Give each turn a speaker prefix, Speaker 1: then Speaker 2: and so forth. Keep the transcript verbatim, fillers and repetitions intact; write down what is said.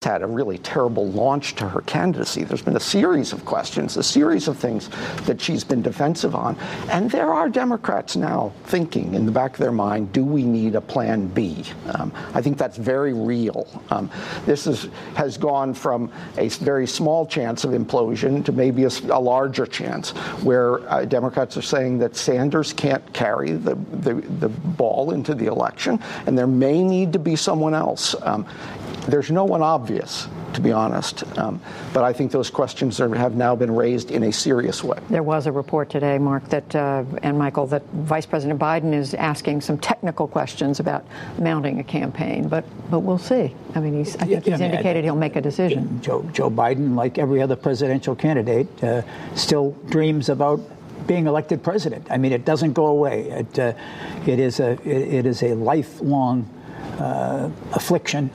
Speaker 1: had a really terrible launch to her candidacy. There's been a series of questions, a series of things that she's been defensive on. And there are Democrats now thinking in the back of their mind, do we need a plan B? Um, I think that's very real. Um, this is, has gone from a very small chance of implosion to maybe a, a larger chance, where uh, Democrats are saying that Sanders can't carry the, the, the ball into the election, and there may need to be someone else. Um, there's no one obvious, to be honest. Um, but I think those questions are, have now been raised in a serious way.
Speaker 2: There was a report today, Mark, that uh, and Michael, that Vice President Biden is asking some technical questions about mounting a campaign. But but we'll see. I mean, he's, I think
Speaker 3: yeah,
Speaker 2: he's
Speaker 3: I mean,
Speaker 2: indicated
Speaker 3: I,
Speaker 2: he'll make a decision.
Speaker 3: Joe, Joe Biden, like every other presidential candidate, uh, still dreams about being elected president. I mean, it doesn't go away. It uh, it is a it, it is a lifelong Uh, affliction